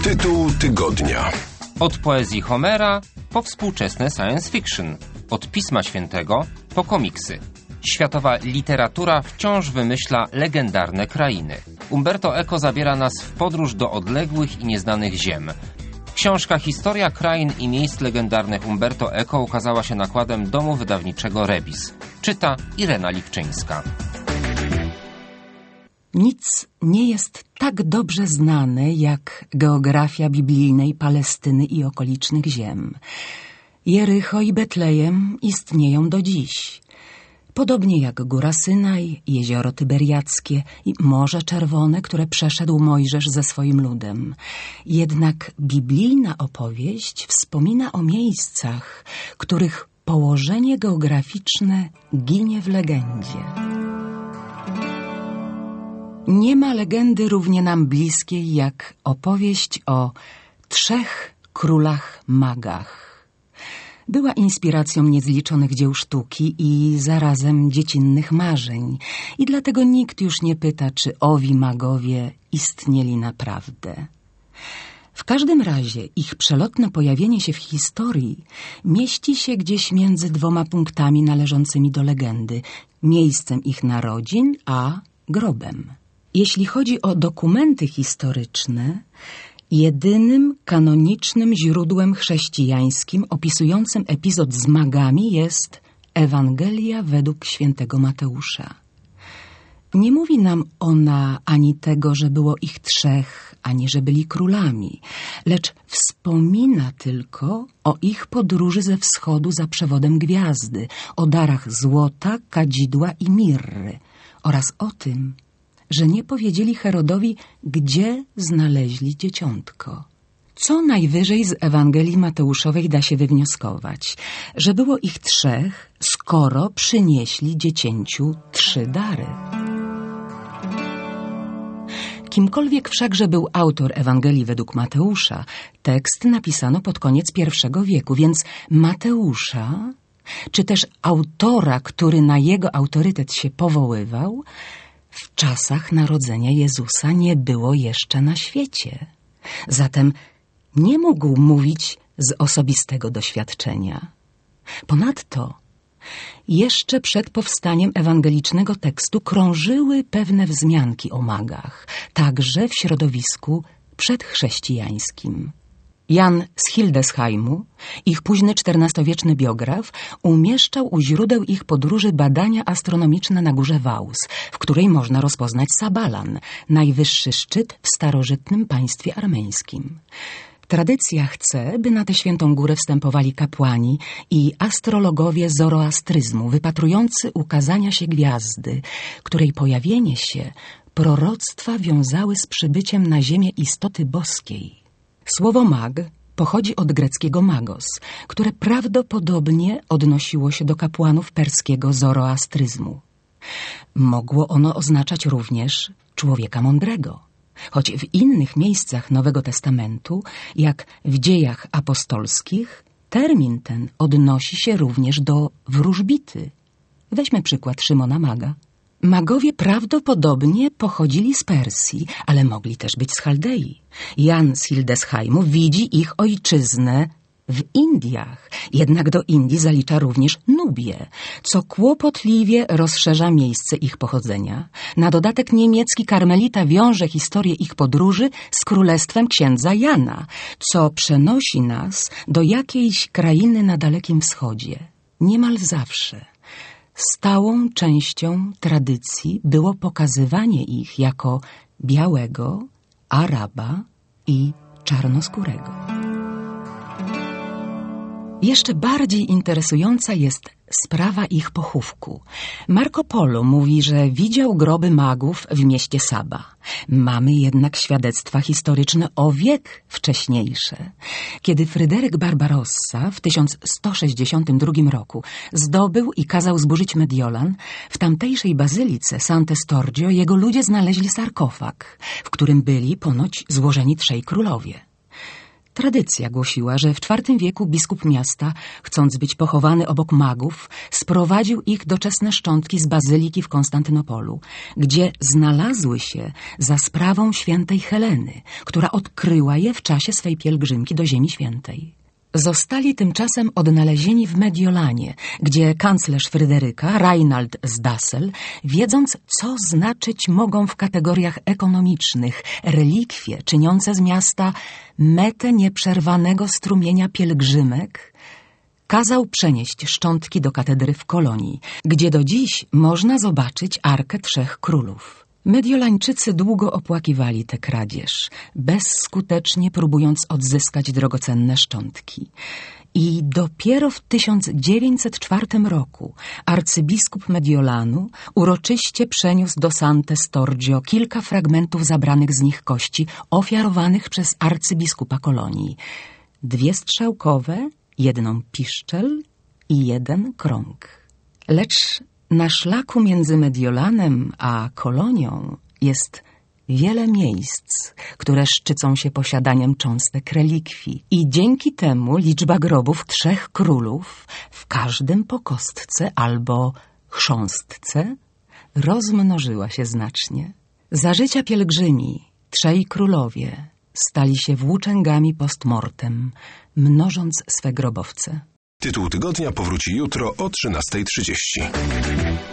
Tytuł tygodnia. Od poezji Homera po współczesne science fiction. Od Pisma Świętego po komiksy. Światowa literatura wciąż wymyśla legendarne krainy. Umberto Eco zabiera nas w podróż do odległych i nieznanych ziem. Książka Historia krain i miejsc legendarnych Umberto Eco ukazała się nakładem domu wydawniczego Rebis. Czyta Irena Liwczyńska. Nic nie jest tak dobrze znane jak geografia biblijnej Palestyny i okolicznych ziem. Jericho i Betlejem istnieją do dziś. Podobnie jak Góra Synaj, Jezioro Tyberiackie i Morze Czerwone, które przeszedł Mojżesz ze swoim ludem. Jednak biblijna opowieść wspomina o miejscach, których położenie geograficzne ginie w legendzie. Nie ma legendy równie nam bliskiej jak opowieść o 3 królach magach. Była inspiracją niezliczonych dzieł sztuki i zarazem dziecinnych marzeń. I dlatego nikt już nie pyta, czy owi magowie istnieli naprawdę. W każdym razie ich przelotne pojawienie się w historii mieści się gdzieś między 2 punktami należącymi do legendy. Miejscem ich narodzin, a grobem. Jeśli chodzi o dokumenty historyczne, jedynym kanonicznym źródłem chrześcijańskim opisującym epizod z magami jest Ewangelia według świętego Mateusza. Nie mówi nam ona ani tego, że było ich 3, ani że byli królami, lecz wspomina tylko o ich podróży ze wschodu za przewodem gwiazdy, o darach złota, kadzidła i mirry oraz o tym, że nie powiedzieli Herodowi, gdzie znaleźli dzieciątko. Co najwyżej z Ewangelii Mateuszowej da się wywnioskować, że było ich 3, skoro przynieśli dziecięciu 3 dary. Kimkolwiek wszakże był autor Ewangelii według Mateusza, tekst napisano pod koniec I wieku, więc Mateusza, czy też autora, który na jego autorytet się powoływał, w czasach narodzenia Jezusa nie było jeszcze na świecie. Zatem nie mógł mówić z osobistego doświadczenia. Ponadto jeszcze przed powstaniem ewangelicznego tekstu krążyły pewne wzmianki o magach, także w środowisku przedchrześcijańskim. Jan z Hildesheimu, ich późny XIV-wieczny biograf, umieszczał u źródeł ich podróży badania astronomiczne na górze Waus, w której można rozpoznać Sabalan, najwyższy szczyt w starożytnym państwie armeńskim. Tradycja chce, by na tę świętą górę wstępowali kapłani i astrologowie zoroastryzmu, wypatrujący ukazania się gwiazdy, której pojawienie się proroctwa wiązały z przybyciem na ziemię istoty boskiej. Słowo mag pochodzi od greckiego magos, które prawdopodobnie odnosiło się do kapłanów perskiego zoroastryzmu. Mogło ono oznaczać również człowieka mądrego, choć w innych miejscach Nowego Testamentu, jak w Dziejach Apostolskich, termin ten odnosi się również do wróżbity. Weźmy przykład Szymona Maga. Magowie prawdopodobnie pochodzili z Persji, ale mogli też być z Chaldei. Jan z Hildesheimu widzi ich ojczyznę w Indiach, jednak do Indii zalicza również Nubię, co kłopotliwie rozszerza miejsce ich pochodzenia. Na dodatek niemiecki karmelita wiąże historię ich podróży z królestwem księdza Jana, co przenosi nas do jakiejś krainy na Dalekim Wschodzie. Niemal zawsze stałą częścią tradycji było pokazywanie ich jako białego, Araba i czarnoskórego. Jeszcze bardziej interesująca jest sprawa ich pochówku. Marco Polo mówi, że widział groby magów w mieście Saba. Mamy jednak świadectwa historyczne o wiek wcześniejsze. Kiedy Fryderyk Barbarossa w 1162 roku zdobył i kazał zburzyć Mediolan, w tamtejszej bazylice Sant'Estorgio jego ludzie znaleźli sarkofag, w którym byli ponoć złożeni 3 królowie. Tradycja głosiła, że w IV wieku biskup miasta, chcąc być pochowany obok magów, sprowadził ich doczesne szczątki z bazyliki w Konstantynopolu, gdzie znalazły się za sprawą świętej Heleny, która odkryła je w czasie swej pielgrzymki do Ziemi Świętej. Zostali tymczasem odnalezieni w Mediolanie, gdzie kanclerz Fryderyka, Reinald z Dassel, wiedząc, co znaczyć mogą w kategoriach ekonomicznych relikwie czyniące z miasta metę nieprzerwanego strumienia pielgrzymek, kazał przenieść szczątki do katedry w Kolonii, gdzie do dziś można zobaczyć Arkę Trzech Królów. Mediolańczycy długo opłakiwali tę kradzież, bezskutecznie próbując odzyskać drogocenne szczątki. I dopiero w 1904 roku arcybiskup Mediolanu uroczyście przeniósł do Sante Storgio kilka fragmentów zabranych z nich kości ofiarowanych przez arcybiskupa Kolonii. 2 strzałkowe, 1 piszczel i 1 krąg. Lecz na szlaku między Mediolanem a Kolonią jest wiele miejsc, które szczycą się posiadaniem cząstek relikwii. I dzięki temu liczba grobów Trzech Królów w każdym po kostce albo chrząstce rozmnożyła się znacznie. Za życia pielgrzymi Trzej Królowie stali się włóczęgami post mortem, mnożąc swe grobowce. Tytuł tygodnia powróci jutro o 13:30.